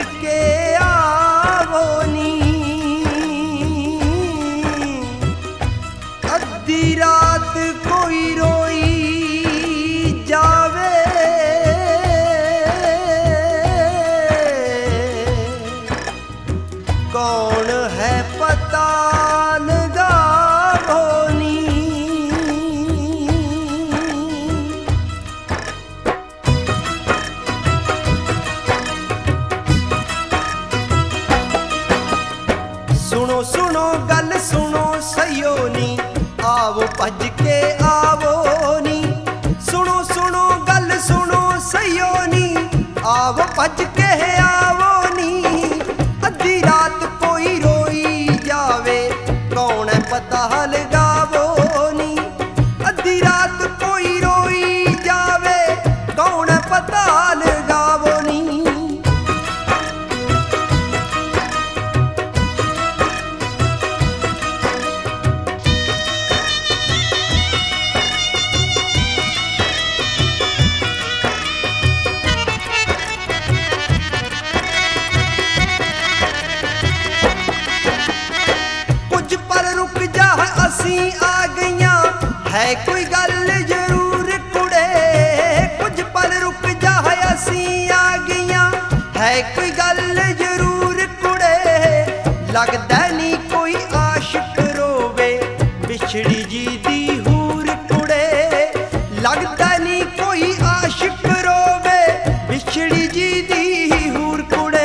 के आवो नी, अद्धी रात कोई रोई जावे, कौन है पता लगावो नी। सुनो सुनो गल सुनो सयो नी, आवो भज के आवो नी। सुनो सुनो गल सुनो सयो नी, आवो भज के आवो नी। अद्धी रात कोई रोई जावे, कौन है पता लगावो नी। अद्धी रात कोई रोई जावे, कौन है पता लगावो नी। असी आ गईयां है कोई गल जरूर कुड़े, कुछ पल रुक जा है असी आ गईयां है कोई गल जरूर कुड़े। लगदा नहीं कोई आशिक रोवे बिछड़ी जी दी हूर कुड़े, लगदा नहीं कोई आशिक रोवे बिछड़ी जी दी हूर कुड़े।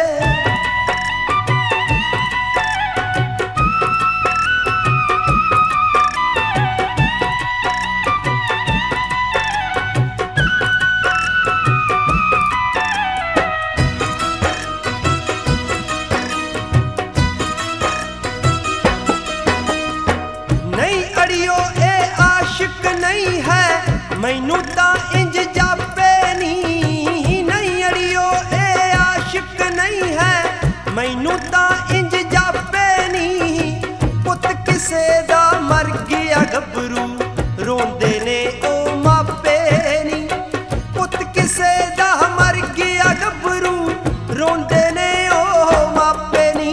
आशिक नहीं है मैनू ता इंज जापे नी, नहीं अड़ियो ए आशिक नहीं है मैनू ता इंज जापे नी। पुत किसे दा मर गया गबरू रोंदे ने ओ मापे नी, पुत किसे दा मर गया गबरू रोंदे ने ओ मापे नी।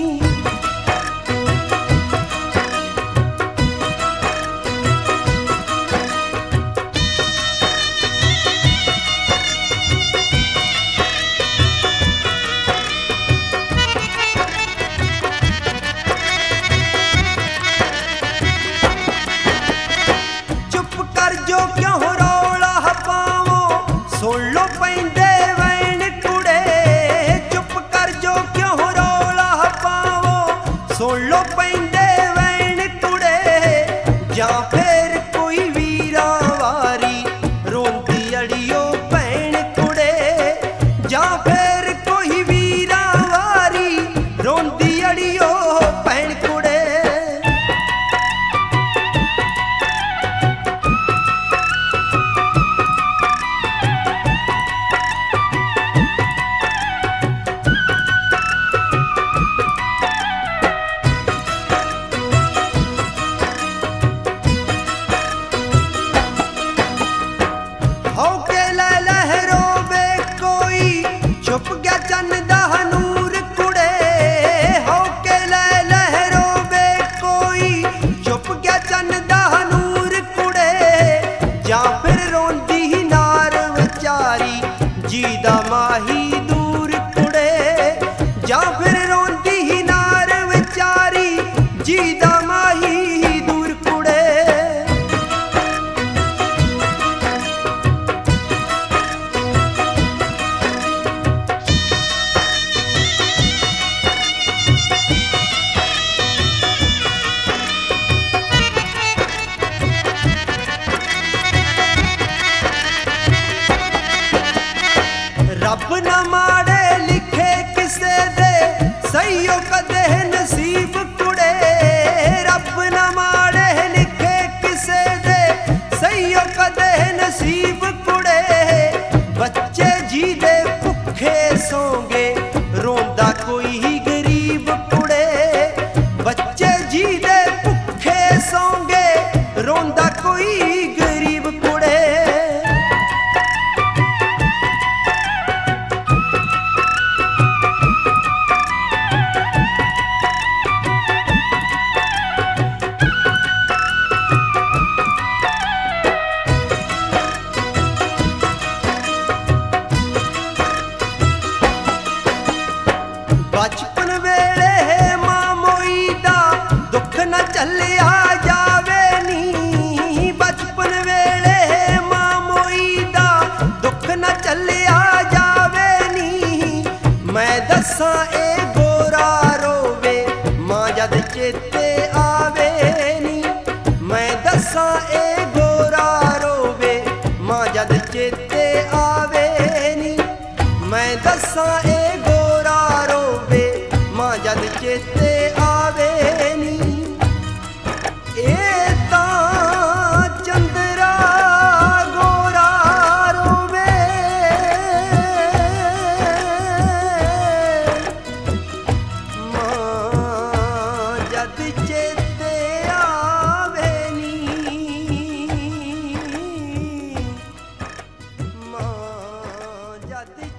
जो क्यों रौला पावो सुन लो पैंदे वैन कुड़े, चुप कर जो क्यों रौला पावो सुन लो पैंदे वैन कुड़े। जां फिर कोई वीरा वारी रोंदी अड़ियो भैन कुड़े, जां फिर कोई वीरा वारी रोंदी अड़ियो भैन कुड़े। छुप गया चन्न दा नूर कुड़े, हो के लहरो बे कोई छुप गया चन्न दा नूर कुड़े। जां फिर रोंदी ही नार विचारी जी दा माही दूर कुड़े, जां फिर रोंदी ही नार विचारी जी दा माही दूर कुड़े। रब न माड़े लिखे किसे दे सईयो कदे नसीब कुड़े, रब न माड़े लिखे किसे दे सईयो कदे नसीब कुड़े। बच्चे जी दे भुखे सोंगे रोंदा कोई ही गरीब कुड़े, बच्चे जी दे भुखे सोंगे रोंदा कोई गरीब कुड़े। चेते आवे नी। मैं दसा ए गोरा रोवे मां जद चेते आवे नी। मैं दसा ए गोरा रोवे मां जद चेते आवे नी। ए तां चंदरा गोरा रोवे मां जद चेते आवे नी। मां जद